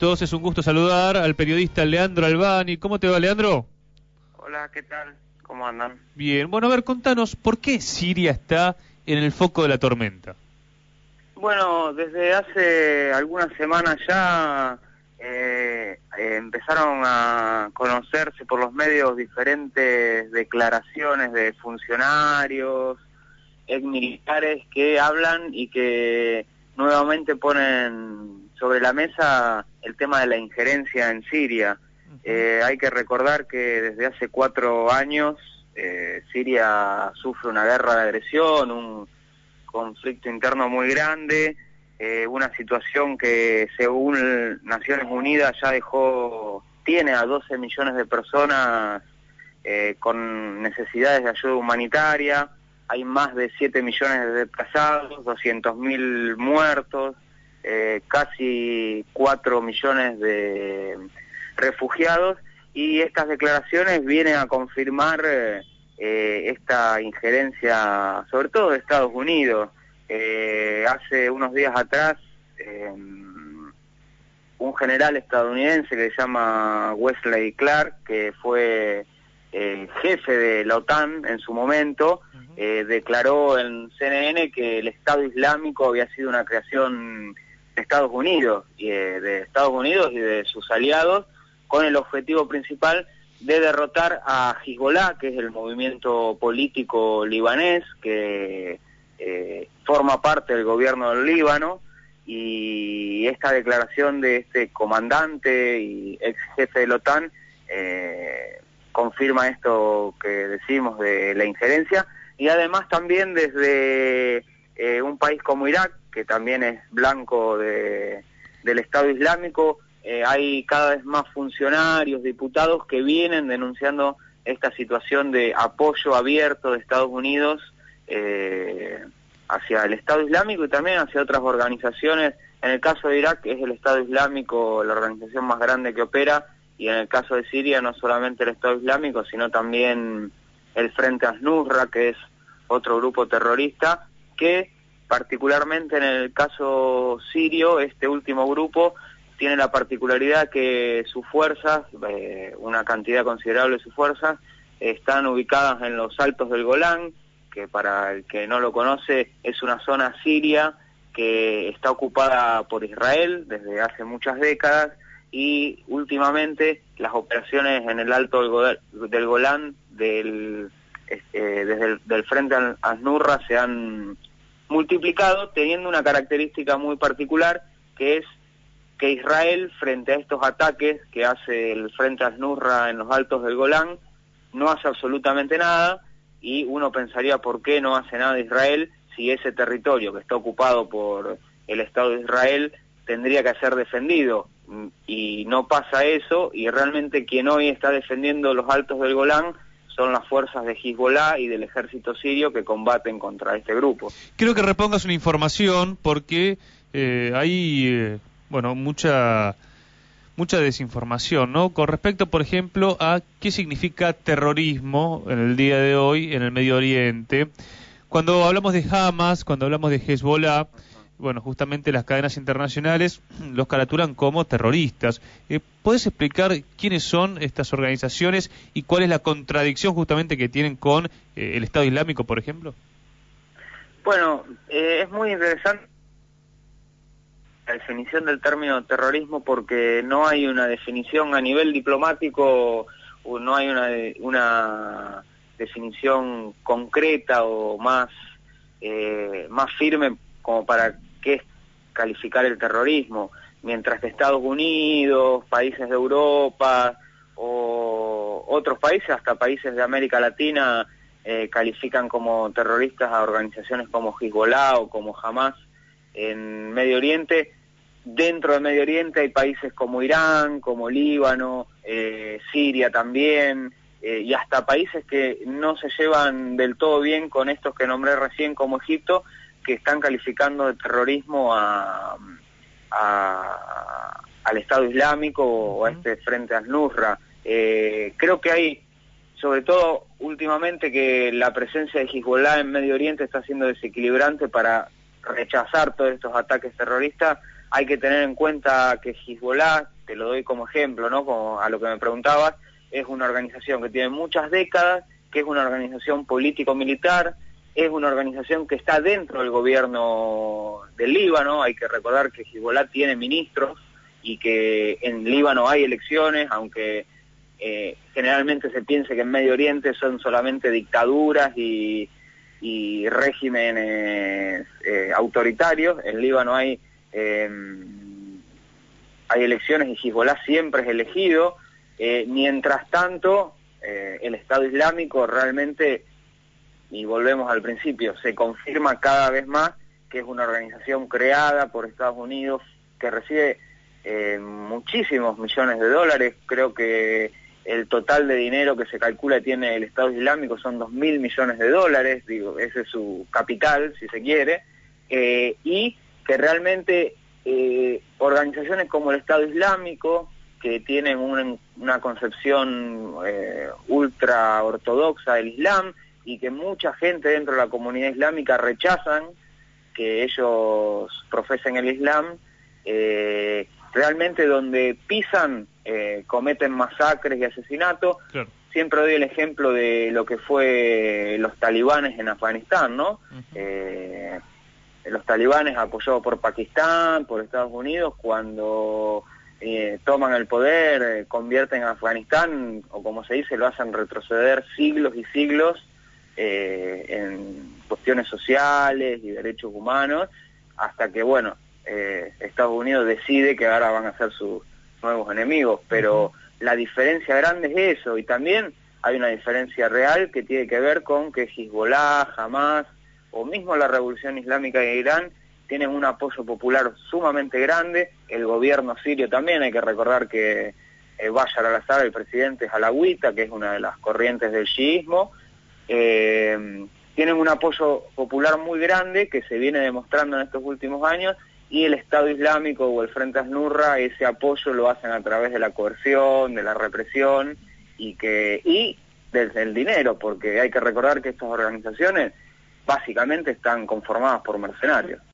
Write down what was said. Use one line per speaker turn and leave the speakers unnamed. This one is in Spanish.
Minutos. Es un gusto saludar al periodista Leandro Albani. ¿Cómo te va, Leandro?
Hola, ¿qué tal? ¿Cómo andan?
Bien. Bueno, a ver, contanos, ¿por qué Siria está en el foco de la tormenta?
Bueno, desde hace algunas semanas ya empezaron a conocerse por los medios diferentes declaraciones de funcionarios, exmilitares que hablan y que nuevamente ponen sobre la mesa el tema de la injerencia en Siria. Hay que recordar que desde hace 4 años Siria sufre una guerra de agresión, un conflicto interno muy grande, una situación que según Naciones Unidas ya tiene a 12 millones de personas con necesidades de ayuda humanitaria. Hay más de 7 millones de desplazados, 200.000 muertos, casi 4 millones de refugiados, y estas declaraciones vienen a confirmar esta injerencia, sobre todo de Estados Unidos. Hace unos días atrás, un general estadounidense que se llama Wesley Clark, que fue jefe de la OTAN en su momento, declaró en CNN que el Estado Islámico había sido una creación de Estados Unidos y de sus aliados, con el objetivo principal de derrotar a Hezbollah, que es el movimiento político libanés que forma parte del gobierno del Líbano. Y esta declaración de este comandante y ex jefe de la OTAN confirma esto que decimos de la injerencia, y además también desde un país como Irak, que también es blanco del Estado Islámico, hay cada vez más funcionarios, diputados que vienen denunciando esta situación de apoyo abierto de Estados Unidos hacia el Estado Islámico y también hacia otras organizaciones. En el caso de Irak es el Estado Islámico la organización más grande que opera, y en el caso de Siria no solamente el Estado Islámico, sino también el Frente Al-Nusra, que es otro grupo terrorista, que particularmente en el caso sirio, este último grupo tiene la particularidad que sus fuerzas, una cantidad considerable de sus fuerzas, están ubicadas en los altos del Golán, que para el que no lo conoce es una zona siria que está ocupada por Israel desde hace muchas décadas, y últimamente las operaciones en el alto del Golán desde el Frente Al-Nusra se han multiplicado, teniendo una característica muy particular, que es que Israel, frente a estos ataques que hace el Frente Al-Nusra en los altos del Golán, no hace absolutamente nada. Y uno pensaría, ¿por qué no hace nada Israel si ese territorio que está ocupado por el Estado de Israel tendría que ser defendido? Y no pasa eso, y realmente quien hoy está defendiendo los altos del Golán son las fuerzas de Hezbollah y del ejército sirio que combaten contra este grupo.
Quiero que repongas una información porque hay mucha desinformación, ¿no? Con respecto, por ejemplo, a qué significa terrorismo en el día de hoy en el Medio Oriente. Cuando hablamos de Hamas, cuando hablamos de Hezbollah, bueno, justamente las cadenas internacionales los caratulan como terroristas. ¿Puedes explicar quiénes son estas organizaciones y cuál es la contradicción justamente que tienen con el Estado Islámico, por ejemplo?
Bueno, es muy interesante la definición del término terrorismo, porque no hay una definición a nivel diplomático, o no hay una definición concreta o más firme como para qué es calificar el terrorismo, mientras que Estados Unidos, países de Europa o otros países, hasta países de América Latina, califican como terroristas a organizaciones como Hezbollah o como Hamas. En Medio Oriente, dentro de Medio Oriente hay países como Irán, como Líbano, Siria también, y hasta países que no se llevan del todo bien con estos que nombré recién, como Egipto, que están calificando de terrorismo al Estado Islámico o a este Frente Al-Nusra. Creo que hay, sobre todo últimamente, que la presencia de Hezbollah en Medio Oriente está siendo desequilibrante para rechazar todos estos ataques terroristas. hay que tener en cuenta que Hezbollah, te lo doy como ejemplo, ¿no? Como a lo que me preguntabas, es una organización que tiene muchas décadas, que es una organización político-militar, es una organización que está dentro del gobierno del Líbano. Hay que recordar que Hezbollah tiene ministros y que en Líbano hay elecciones, aunque generalmente se piense que en Medio Oriente son solamente dictaduras y regímenes autoritarios. En Líbano hay elecciones y Hezbollah siempre es elegido. Mientras tanto, el Estado Islámico realmente, y volvemos al principio, se confirma cada vez más que es una organización creada por Estados Unidos que recibe muchísimos millones de dólares. Creo que el total de dinero que se calcula tiene el Estado Islámico son 2.000 millones de dólares, digo, ese es su capital, si se quiere, y que realmente organizaciones como el Estado Islámico, que tienen una concepción ultra ortodoxa del Islam, y que mucha gente dentro de la comunidad islámica rechazan que ellos profesen el Islam, realmente donde pisan cometen masacres y asesinatos. Claro. Siempre doy el ejemplo de lo que fue los talibanes en Afganistán, ¿no? Los talibanes apoyados por Pakistán, por Estados Unidos, cuando toman el poder, convierten a Afganistán, o como se dice, lo hacen retroceder siglos y siglos en cuestiones sociales y derechos humanos, hasta que, bueno, Estados Unidos decide que ahora van a ser sus nuevos enemigos. Pero la diferencia grande es eso, y también hay una diferencia real que tiene que ver con que Hezbollah, Hamas o mismo la Revolución Islámica de Irán tienen un apoyo popular sumamente grande. El gobierno sirio también, hay que recordar que Bashar al-Assad, el presidente, es alawita, que es una de las corrientes del chiismo. Tienen un apoyo popular muy grande que se viene demostrando en estos últimos años, y el Estado Islámico o el Frente Asnurra ese apoyo lo hacen a través de la coerción, de la represión y del dinero, porque hay que recordar que estas organizaciones básicamente están conformadas por mercenarios.